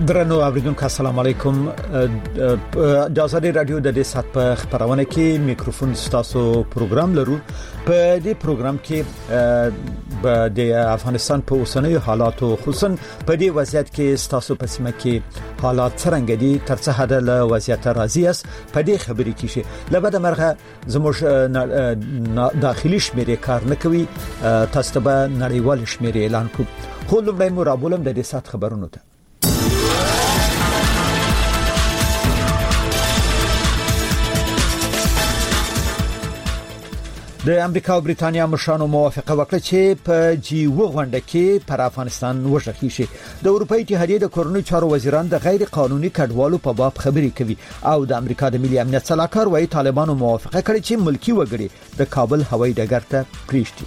درنو اوریدونکو السلام علیکم. د آزادۍ رادیو د دې سات په خبرونه کې میکروفون ستاسو پروګرام لرو. په دې پروګرام کې د افغانستان په اوسنیو حالاتو خصوصا په دې وضعیت کې ستاسو په سیمه کې حالات څنګه دي ترڅو هدا له وضعیت راضي اس په دې خبرې کې شي. لبد مرغه زموږ داخلي شمیرې کار نه کوي، تاسو به نړیوال شمیرې اعلان کړو. خو لومړی مو رابولم د دې سات خبرونو ته. د امریکا او بریتانیا مشرانو موافقه وکړه چې په جی غونډه کې پر افغانستان وشخي شي. د اروپאי اتحادیې د کورنۍ چارو وزیران د غیر قانوني کډوالو په باب خبرې کوي او د امریکا د ملي امنیت صلاحکار وايي طالبانو موافقه کړې چې ملکی وګړي د کابل هوایي ډګر ته پریږدي.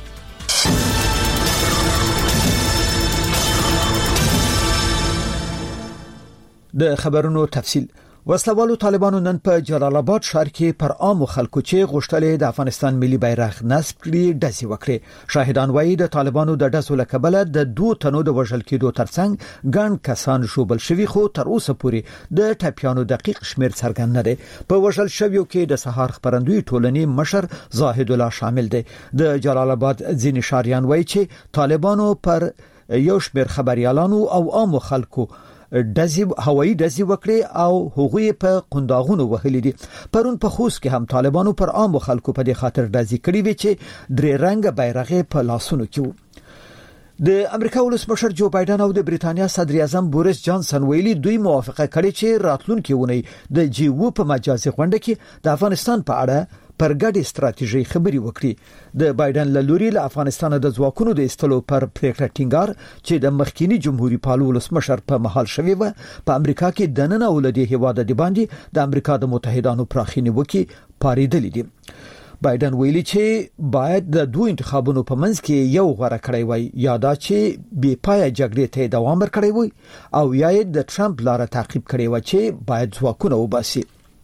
د خبرونو تفصیل. وسلوالو طالبانو نن په جلال آباد ښار کې پر عامو خلکو چې غوښتلې د افغانستان ملي بیرغ نصب کړي ډزې وکړي. شاهدان وایي د طالبانو د ډزو لکبله د 2 تنو د وژل کېدو ترڅنګ ګڼ کسان شوبل شوي، خو تر اوسه پورې د ټپیانو دقیق شمیر څرګند نه دی. په وژل شویو کې د سهار خبرندوی ټولنې مشر زاهد الله شامل دی. د جلال آباد ځینې شاریان وایي چې طالبانو پر یو شمیر خبريالانو او عامو خلکو هوایي ډزې وکړي او هغوی په قنداغونو وهلي دي. پرون په خوست کې هم طالبانو پر عامو خلکو په دې خاطر ډزې کړې وي چې درې رنګه بیرغ په لاسونو کې وو. د امریکا ولسمشر جو بایدن او د بریتانیا صدر اعظم بوریس جانسن ویلي دوی موافقه کړې چې راتلونکي ونی د جی په مجازي غونډه کې د افغانستان په اړه پر ګډي ستراتیژي خبري وکړي. د بایدن له لوري له افغانستان د ځواکونو د استلو پر پریکړه ټینګار چې د مخکینی جمهوریت پالو ولسمشر په محل شوی و په امریکا کې د نن اولادي هواده دی باندې د امریکا د متحدانو پراخینی وکي پاریدل دي. بایدن ویلي چې باید د دوه انتخابونو په منځ کې یو غوړه کړی وای، یا دا چې بې پای جګړې ته دوام ورکړی وای او یا د ټرمپ لاره تعقیب کړی و چې باید ځواکونه وباسي.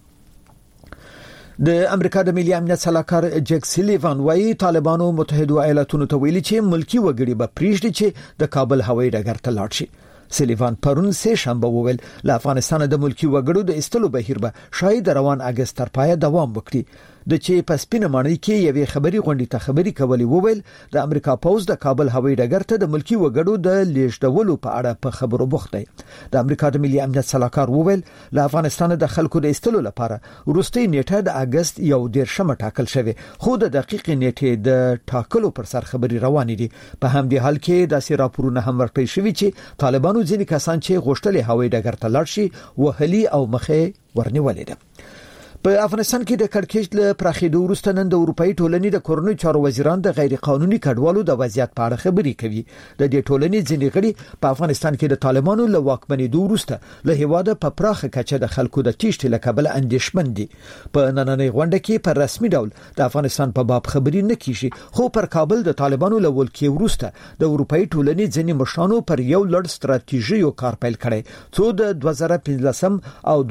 د امریکا د ملي امنیت صلاحکار جک سلیوان وايي طالبانو متحده ایالاتونو ته ویلي چې ملکی وګړي به پریږدي چې د کابل هوایي ډګر ته لاړ شي. سلیوان پرون سه شنبه وویل له افغانستان د ملکی وګړو د استلو بهیر به شاید روان اگست تر پای دوام وکړي. د چې په سپینه ماڼۍ کې یوې خبري غونډې ته خبري کولې وویل د امریکا پوز د کابل هوایي ډګر ته د ملکی وګړو د لیږدولو په اړه په خبرو بوخت دی. د امریکا د ملي امنیت صلاحکار وویل له افغانستان د خلکو د استلو لپاره وروستي نیټه د اگست 1 ټاکل شوی، خو د دقیق نیټه د ټاکلو پر سر خبري روان دي. په همدې حال کې د راپورونه هم ورکړی شوی چې طالبانو ځینې کسان چې غوښتل هوایي ډګر ته لاړ شي وهلي او مخه ورنیولې ده. په افغانستان کې د کړکېچ له پراخېدو وروسته نن د اروپאי ټولنې د کورنۍ چارو وزیران د غیر قانوني کډوالو د وضعیت په اړه خبرې کوي. د دې ټولنې ځینې غړي په افغانستان کې د طالبانو له واکمنېدو وروسته له هواده په پراخه کچه د خلکو د تیښتې له کبله اندېښمن دي. په نننۍ غونډه کې پر رسمي ډول د افغانستان په باب خبرې نه کیږي، خو پر کابل د طالبانو له ولکې وروسته د اروپאי ټولنې ځینې مشرانو پر یو لړ ستراتیژیو کار پیل کړی څو د 2015 او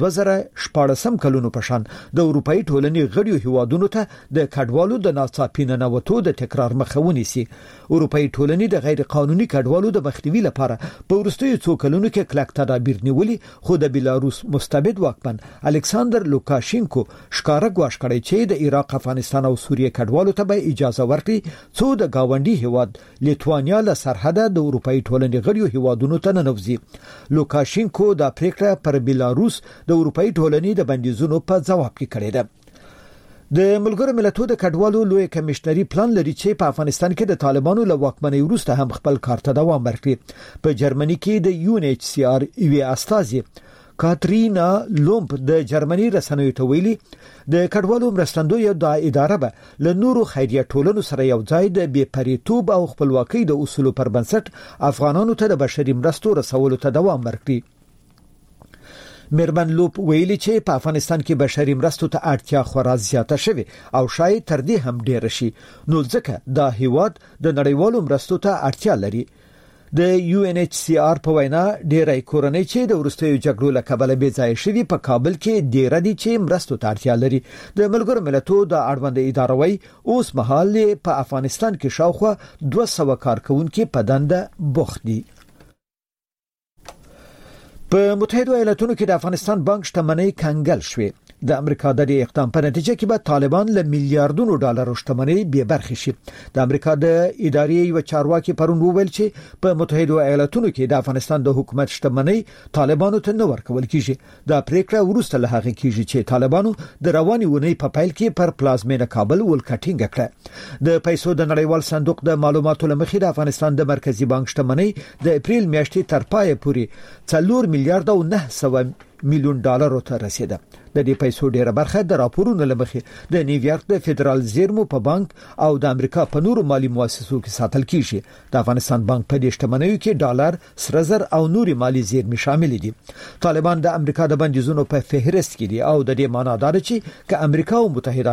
2014 کلونو په شان د اروپאי ټولنې غړیو هیوادونو ته د کډوالو د ناڅاپي ننوتو د تکرار مخه ونیسي. اروپאי ټولنې د غیر قانوني کډوالو د مخنیوي لپاره په وروستیو څو کلونو کې کلک تدابیر نیولي، خو د بیلاروس مستبد واکمن الکساندر لوکاشینکو ښکارا ګواښ کړی چې د عراق، افغانستان او سوریه کډوالو ته به اجازه ورکړي څو د گاونډي هیواد لیتوانیا له سرحده د اروپאי ټولنې غړیو هیوادونو ته ننوځي. لوکاشینکو دا پریکړه پر بیلاروس د اروپאי ټولنې د بندیزونو په جواب کې کړې ده. د ملګرو ملتونو د کډوالو لوی کمشنري پلان لري چې په افغانستان کې د طالبانو له واکمنۍ وروسته هم خپل کار ته دوام ورکړي. په جرمني کې د UNHCR یوې استازي کاترینا لومپ د جرمني رسنیو ته ویلي د کډوالو مرستندوی د اداره به له نورو خیریه ټولنو سره یو ځای د بې پریتوب او خپلواکۍ د اصولو پر بنسټ افغانانو ته د بشري مرستو رسولو ته دوام ورکړي. میرمن لوپ ویلي چې په افغانستان کې بشري مرستو ته اړتیا خورا زیاته شوه او شاید تر دې هم ډیر شي، نو ځکه دا هیواد د نړیوالو مرستو ته اړتیا لري. د UNHCR په وینا ډیری کورنۍ چې د وروستیو جګړو له کبله بې ځای شوي په کابل کې ډیر دي چې مرستو ته اړتیا لري. د ملګرو ملتونو د اړوند اداره وایي اوس مهال په افغانستان کې شاوخوا 200 کارکونکي په دنده بوخت دي. په متحده ایالاتونو کې د افغانستان بانک شتمنۍ کنګل شوې. د امریکا د اقدام په نتیجه کې به طالبان له میلیارډونو ډالرو شتمنۍ بې برخې شي. د امریکا د ادارې یو چارواکي پرون وویل چې په متحده ایالاتونو کې د افغانستان د حکومت شتمنۍ طالبانو ته نه ورکول کیږي. دا پریکړه وروسته له هغه کیږي چې طالبانو د رواني ونې په پیل کې پر پلازمینه کابل ولکټینګ کړه. د پیسو د نړیوال صندوق د معلوماتو لمخې د افغانستان د مرکزی بانک شتمنۍ د اپریل میاشتې تر پای پورې 4 میلیارډ او 900 میلیون ډالر ته رسیده. د دې پیسو ډیره برخه د راپورونو لمخې د نیویارک د فدرال زیرمو په بانک او د امریکا په نورو مالی مؤسسو کې ساتل کیږي. د افغانستان بانک په دې شتمنیو کې ډالر، سره زر او نوري مالی زیرمې شامل دي. طالبان د امریکا د بندیزونو په فهرست کې دي او د دې معنی دا ده چې که امریکا او متحده